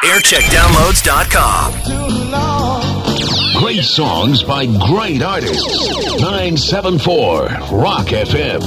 aircheckdownloads.com. Great songs by great artists. 974 Rock FM.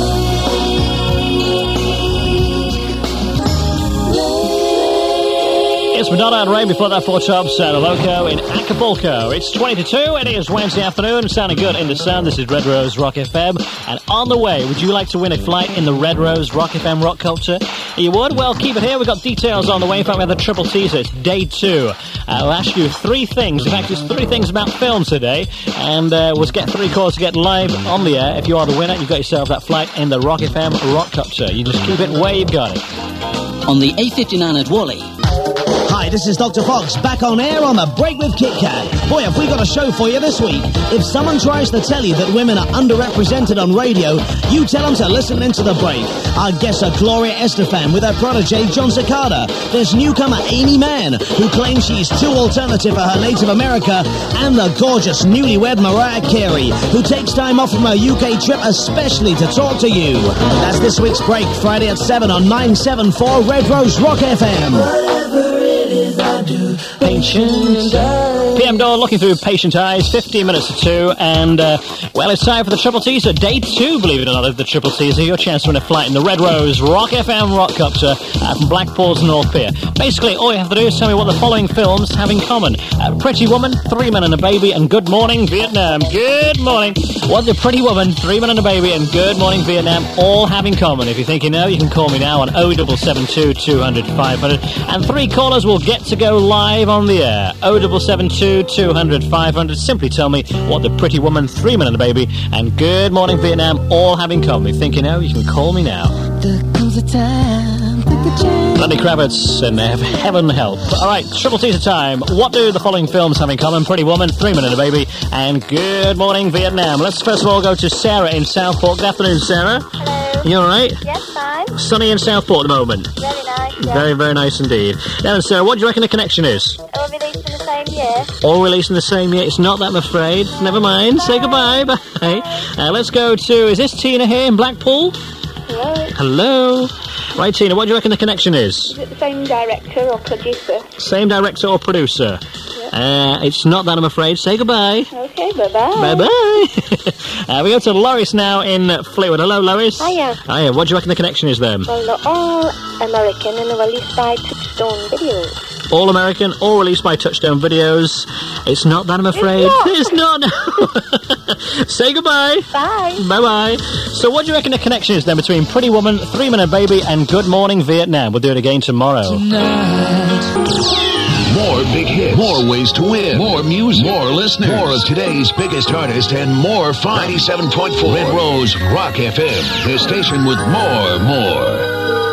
It's Madonna and Rain before that for Top Santa Loco in Acapulco. It's 20 to 2. It is Wednesday afternoon. Sounding good in the sun. This is Red Rose Rock FM. And on the way, would you like to win a flight in the Red Rose Rock FM Rock Culture? You would? Well, keep it here. We've got details on the way. In fact, we have the triple teaser. It's day 2. I'll ask you 3 things. In fact, it's 3 things about films today. And we'll get 3 calls to get live on the air. If you are the winner, you've got yourself that flight in the Rock FM Rock Culture. You just keep it where you've got it. On the A59 at Wally. Hi, this is Dr. Fox, back on air on The Break with Kit Kat. Boy, have we got a show for you this week. If someone tries to tell you that women are underrepresented on radio, you tell them to listen into The Break. Our guests are Gloria Estefan with her protege, John Cicada. There's newcomer Amy Mann, who claims she's too alternative for her native America, and the gorgeous newlywed Mariah Carey, who takes time off from her UK trip especially to talk to you. That's this week's Break, Friday at 7 on 974 Red Rose Rock FM. Patient PM Door looking through Patient Eyes, 15 minutes to 2, and well, it's time for the triple teaser, day 2, believe it or not, of the triple teaser. Your chance to win a flight in the Red Rose Rock FM Rock Culture from Blackpool's North Pier. Basically, all you have to do is tell me what the following films have in common: Pretty Woman, 3 Men and a Baby, and Good Morning Vietnam. Good morning. What do Pretty Woman, 3 Men and a Baby, and Good Morning Vietnam all have in common? If you think you know, you can call me now on 0772 200 500, and 3 callers will get to go live on the air. 0772 200 500. Simply tell me what the Pretty Woman, 3 Men and a Baby, and Good Morning Vietnam all have in common. If you think you know, you can call me now. There comes a time with the change. Lenny Kravitz and Heaven Help. Alright, triple teaser time. What do the following films have in common? Pretty Woman, 3 Men and a Baby, and Good Morning Vietnam. Let's first of all go to Sarah in Southport. Good afternoon, Sarah. Hello. You alright? Yes, fine. Sunny in Southport at the moment. Very nice. Yeah. Very, very nice indeed. Now, Sarah, what do you reckon the connection is? All released in the same year. All released in the same year. It's not that, I'm afraid. Never mind. Bye. Say goodbye. Bye. Let's go to... Is this Tina here in Blackpool? Hello. Hello. Right, Tina, what do you reckon the connection is? Is it the same director or producer? Same director or producer? Yeah. It's not that, I'm afraid. Say goodbye. Okay, bye-bye. Bye-bye. We go to Loris now in Fleetwood. Hello, Loris. Hiya. Hiya. What do you reckon the connection is then? Well, they're all American and they're released by Touchstone Videos. All American, all released by Touchstone Videos. It's not that, I'm afraid. It's not. Say goodbye. Bye. Bye-bye. So what do you reckon the connection is then between Pretty Woman, 3 Men and a Baby, and Good Morning Vietnam? We'll do it again tomorrow. More big hits, more ways to win, more music, more listeners, more of today's biggest artists, and more fun. 97.4 Red Rose Rock FM, the station with more.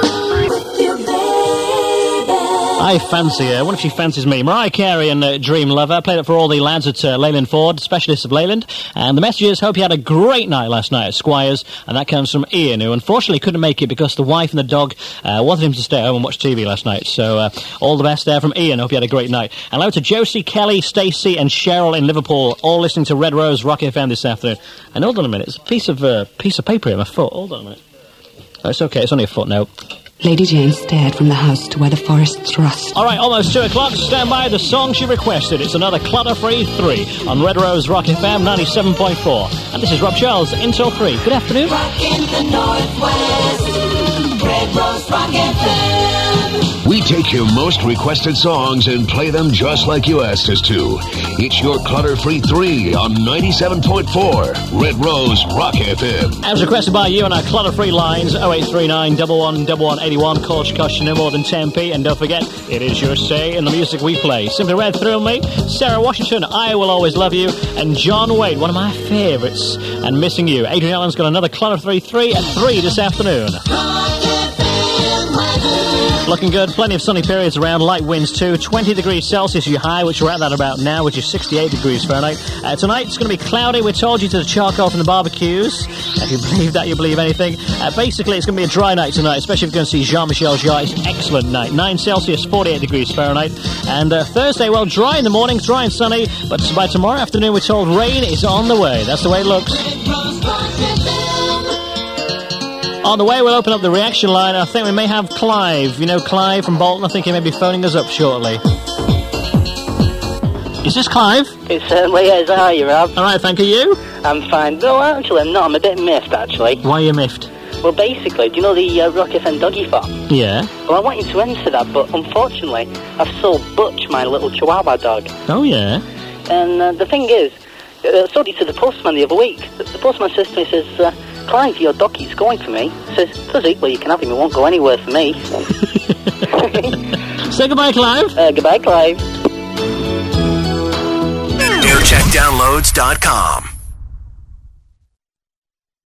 I fancy her. What if she fancies me? Mariah Carey and Dream Lover. Played it for all the lads at Leyland Ford, specialists of Leyland. And the messages, hope you had a great night last night at Squires. And that comes from Ian, who unfortunately couldn't make it because the wife and the dog wanted him to stay home and watch TV last night. So all the best there from Ian. Hope you had a great night. And hello to Josie, Kelly, Stacey and Cheryl in Liverpool, all listening to Red Rose Rock FM this afternoon. And hold on a minute. It's a piece of paper in my foot. Hold on a minute. Oh, it's okay. It's only a footnote. Lady Jane stared from the house to where the forests rust. All right, almost 2 o'clock. Stand by the song she requested. It's another Clutter-Free 3 on Red Rose Rock FM 97.4. And this is Rob Charles, until 3. Good afternoon. Rock in the Northwest, Red Rose Rock FM. We take your most requested songs and play them just like you asked us to. It's your Clutter-Free 3 on 97.4 Red Rose Rock FM. As requested by you on our Clutter-Free lines, 0839 111181. Cost you no more than 10p. And don't forget, it is your say in the music we play. Simply Red, Thrill Me, Sarah Washington, I Will Always Love You, and John Wade, one of my favourites, and Missing You. Adrian Allen's got another Clutter-Free 3 at 3 this afternoon. Looking good. Plenty of sunny periods around. Light winds too. 20 degrees Celsius your high, which we're at that about now, which is 68 degrees Fahrenheit. Tonight it's going to be cloudy. We told you to the charcoal from the barbecues. If you believe that, you believe anything. Basically, it's going to be a dry night tonight, especially if you're going to see Jean-Michel Jarre. It's an excellent night. 9 Celsius, 48 degrees Fahrenheit. And Thursday, well, dry in the morning, dry and sunny. But by tomorrow afternoon, we're told rain is on the way. That's the way it looks. On the way, we'll open up the reaction line. I think we may have Clive. You know Clive from Bolton? I think he may be phoning us up shortly. Is this Clive? It certainly is. How are you, Rob? All right, thank you. I'm fine. No, actually, I'm not. I'm a bit miffed, actually. Why are you miffed? Well, basically, do you know the Rock FM Doggy Farm? Yeah. Well, I want you to enter that, but unfortunately, I've sold Butch, my little Chihuahua dog. Oh, yeah? And the thing is, I sold it to the postman the other week. The postman says to me, says, Clive, your dog keeps going for me. Says, does he? Well, you can have him. It won't go anywhere for me. Say goodbye, Clive. Goodbye, Clive. AirCheckDownloads.com